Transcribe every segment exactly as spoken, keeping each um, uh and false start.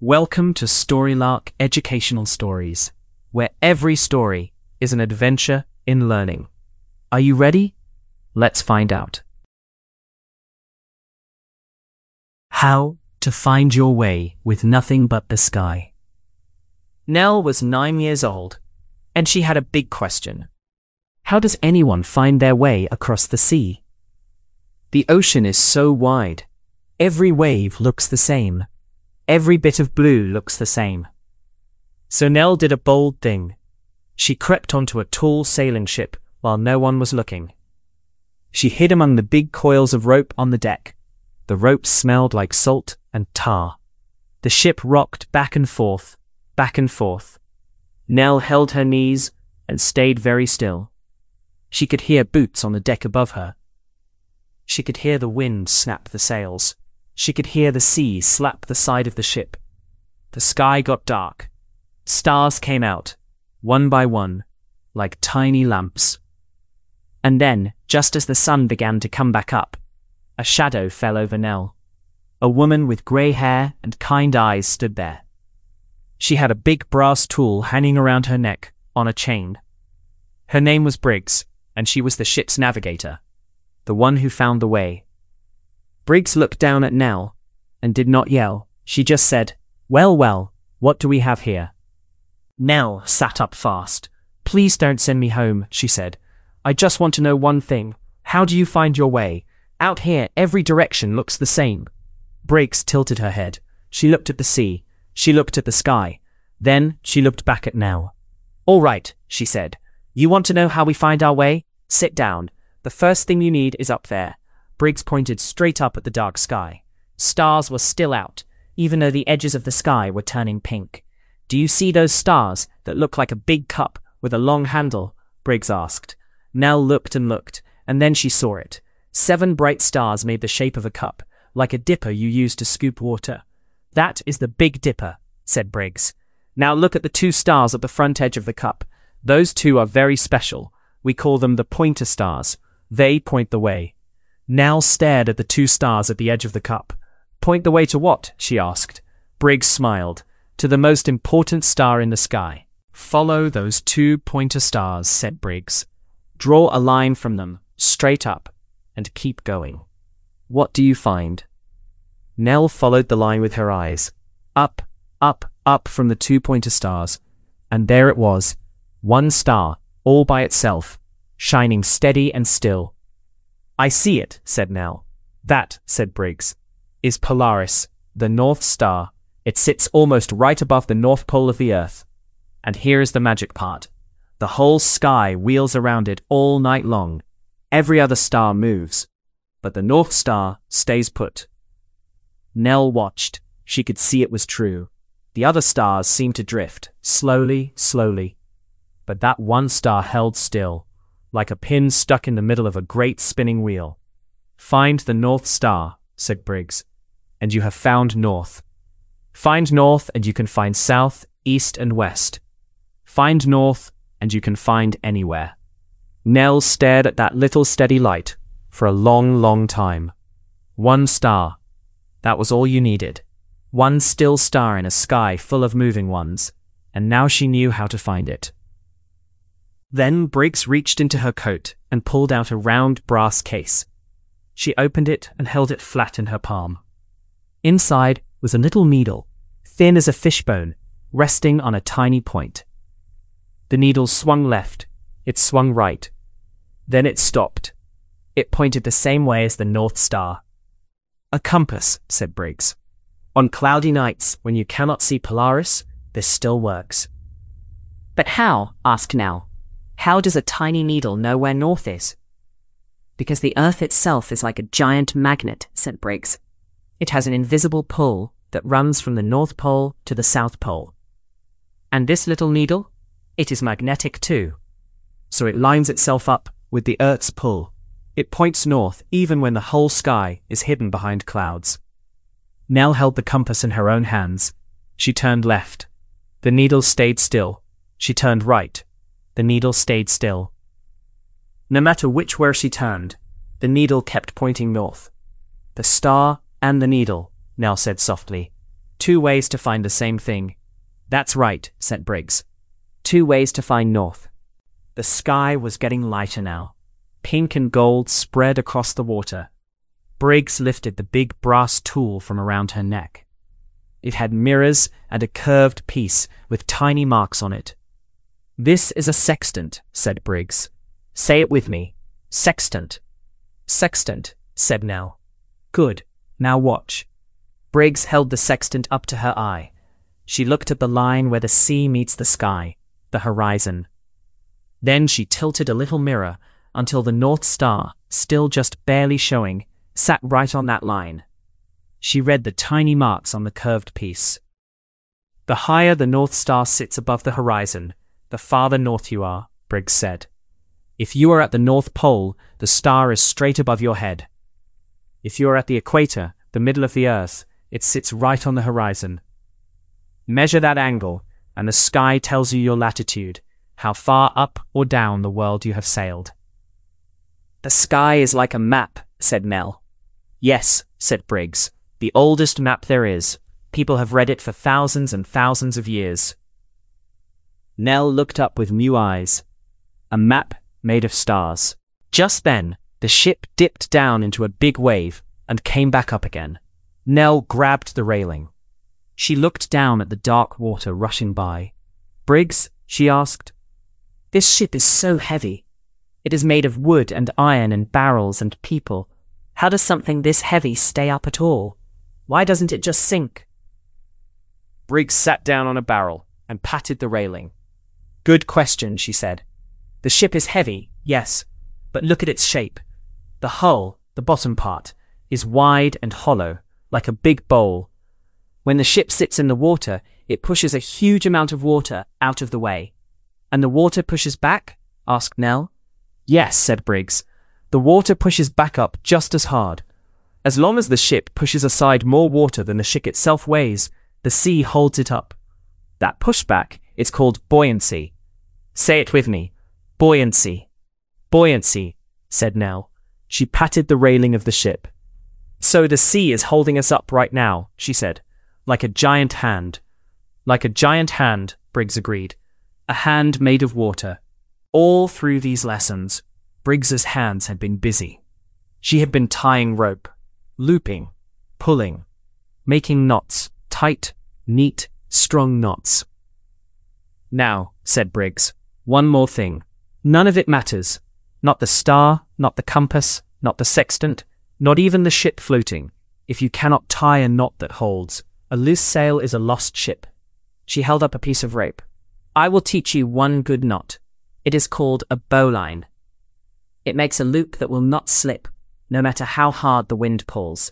Welcome to Storylark Educational Stories, where every story is an adventure in learning. Are you ready? Let's find out. How to find your way with nothing but the sky. Nell was nine years old, and she had a big question. How does anyone find their way across the sea? The ocean is so wide. Every wave looks the same. Every bit of blue looks the same. So Nell did a bold thing. She crept onto a tall sailing ship while no one was looking. She hid among the big coils of rope on the deck. The rope smelled like salt and tar. The ship rocked back and forth, back and forth. Nell held her knees and stayed very still. She could hear boots on the deck above her. She could hear the wind snap the sails. She could hear the sea slap the side of the ship. The sky got dark. Stars came out, one by one, like tiny lamps. And then, just as the sun began to come back up, a shadow fell over Nell. A woman with grey hair and kind eyes stood there. She had a big brass tool hanging around her neck on a chain. Her name was Briggs, and she was the ship's navigator, the one who found the way. Briggs looked down at Nell and did not yell. She just said, "Well, well, what do we have here?" Nell sat up fast. "Please don't send me home," she said. "I just want to know one thing. How do you find your way? Out here, every direction looks the same." Briggs tilted her head. She looked at the sea. She looked at the sky. Then she looked back at Nell. "All right," she said. "You want to know how we find our way? Sit down. The first thing you need is up there." Briggs pointed straight up at the dark sky. Stars were still out, even though the edges of the sky were turning pink. "Do you see those stars that look like a big cup with a long handle?" Briggs asked. Nell looked and looked, and then she saw it. Seven bright stars made the shape of a cup, like a dipper you use to scoop water. "That is the Big Dipper," said Briggs. "Now look at the two stars at the front edge of the cup. Those two are very special. We call them the pointer stars. They point the way." Nell stared at the two stars at the edge of the cup. "Point the way to what?" she asked. Briggs smiled. "To the most important star in the sky." "Follow those two pointer stars," said Briggs. "Draw a line from them, straight up, and keep going. What do you find?" Nell followed the line with her eyes. Up, up, up from the two pointer stars. And there it was, one star, all by itself, shining steady and still. "I see it," said Nell. "That," said Briggs, "is Polaris, the North Star. It sits almost right above the North Pole of the Earth. And here is the magic part. The whole sky wheels around it all night long. Every other star moves, but the North Star stays put." Nell watched. She could see it was true. The other stars seemed to drift, slowly, slowly. But that one star held still, like a pin stuck in the middle of a great spinning wheel. "Find the North Star," said Briggs, "and you have found North. Find North and you can find South, East and West. Find North and you can find anywhere." Nell stared at that little steady light for a long, long time. One star. That was all you needed. One still star in a sky full of moving ones, and now she knew how to find it. Then Briggs reached into her coat and pulled out a round brass case. She opened it and held it flat in her palm. Inside was a little needle, thin as a fishbone, resting on a tiny point. The needle swung left, it swung right. Then it stopped. It pointed the same way as the North Star. "A compass," said Briggs. "On cloudy nights, when you cannot see Polaris, this still works." "But how?" asked Nell. "How does a tiny needle know where north is?" "Because the Earth itself is like a giant magnet," said Briggs. "It has an invisible pull that runs from the North Pole to the South Pole. And this little needle? It is magnetic too. So it lines itself up with the Earth's pull. It points north even when the whole sky is hidden behind clouds." Nell held the compass in her own hands. She turned left. The needle stayed still. She turned right. The needle stayed still. No matter which way she turned, the needle kept pointing north. "The star and the needle," Nell said softly. Two ways to find the same thing. That's right, said Briggs. Two ways to find north. The sky was getting lighter now. Pink and gold spread across the water. Briggs lifted the big brass tool from around her neck. It had mirrors and a curved piece with tiny marks on it. This is a sextant, said Briggs. Say it with me. Sextant. Sextant, said Nell. Good. Now watch. Briggs held the sextant up to her eye. She looked at the line where the sea meets the sky, the horizon. Then she tilted a little mirror until the North Star, still just barely showing, sat right on that line. She read the tiny marks on the curved piece. The higher the North Star sits above the horizon, the farther north you are, Briggs said. If you are at the North Pole, the star is straight above your head. If you are at the equator, the middle of the Earth, it sits right on the horizon. Measure that angle, and the sky tells you your latitude, how far up or down the world you have sailed. The sky is like a map, said Nell. Yes, said Briggs, the oldest map there is. People have read it for thousands and thousands of years. Nell looked up with new eyes. A map made of stars. Just then, the ship dipped down into a big wave and came back up again. Nell grabbed the railing. She looked down at the dark water rushing by. Briggs, she asked, this ship is so heavy. It is made of wood and iron and barrels and people. How does something this heavy stay up at all? Why doesn't it just sink? Briggs sat down on a barrel and patted the railing. Good question, she said. The ship is heavy, yes, but look at its shape. The hull, the bottom part, is wide and hollow, like a big bowl. When the ship sits in the water, it pushes a huge amount of water out of the way. And the water pushes back? Asked Nell. Yes, said Briggs. The water pushes back up just as hard. As long as the ship pushes aside more water than the ship itself weighs, the sea holds it up. That pushback is called buoyancy. Say it with me. Buoyancy. Buoyancy, said Nell. She patted the railing of the ship. So the sea is holding us up right now, she said, like a giant hand. Like a giant hand, Briggs agreed. A hand made of water. All through these lessons, Briggs's hands had been busy. She had been tying rope, looping, pulling, making knots, tight, neat, strong knots. Now, said Briggs, one more thing. None of it matters. Not the star, not the compass, not the sextant, not even the ship floating. If you cannot tie a knot that holds, a loose sail is a lost ship. She held up a piece of rope. I will teach you one good knot. It is called a bowline. It makes a loop that will not slip, no matter how hard the wind pulls.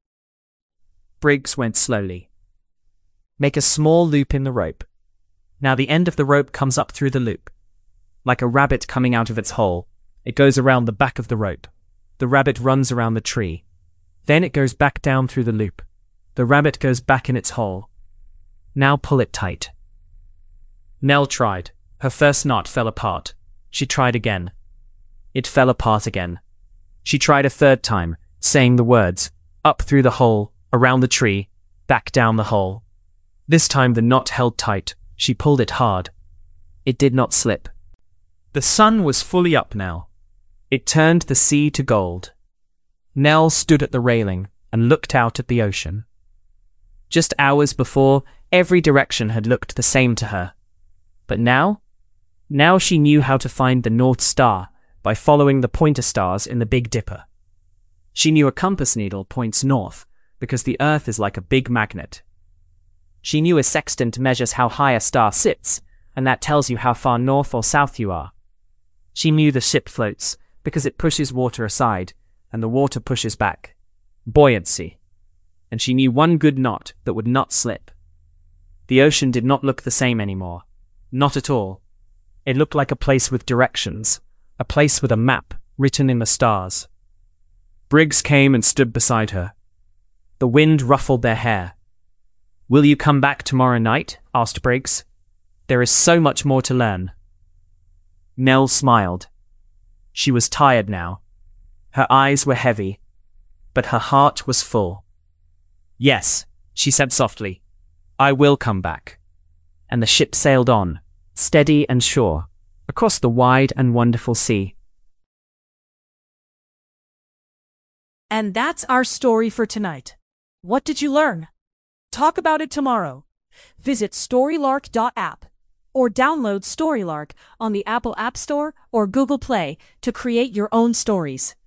Briggs went slowly. Make a small loop in the rope. Now the end of the rope comes up through the loop. Like a rabbit coming out of its hole, it goes around the back of the rope. The rabbit runs around the tree. Then it goes back down through the loop. The rabbit goes back in its hole. Now pull it tight. Nell tried. Her first knot fell apart. She tried again. It fell apart again. She tried a third time, saying the words, up through the hole, around the tree, back down the hole. This time the knot held tight. She pulled it hard. It did not slip. The sun was fully up now. It turned the sea to gold. Nell stood at the railing and looked out at the ocean. Just hours before, every direction had looked the same to her. But now? Now she knew how to find the North Star by following the pointer stars in the Big Dipper. She knew a compass needle points north because the Earth is like a big magnet. She knew a sextant measures how high a star sits, and that tells you how far north or south you are. She knew the ship floats because it pushes water aside, and the water pushes back. Buoyancy. And she knew one good knot that would not slip. The ocean did not look the same anymore. Not at all. It looked like a place with directions, a place with a map written in the stars. Briggs came and stood beside her. The wind ruffled their hair. Will you come back tomorrow night? Asked Briggs. There is so much more to learn. Nell smiled. She was tired now. Her eyes were heavy, but her heart was full. Yes, she said softly. I will come back. And the ship sailed on, steady and sure, across the wide and wonderful sea. And that's our story for tonight. What did you learn? Talk about it tomorrow. Visit storylark dot app or download Storylark on the Apple App Store or Google Play to create your own stories.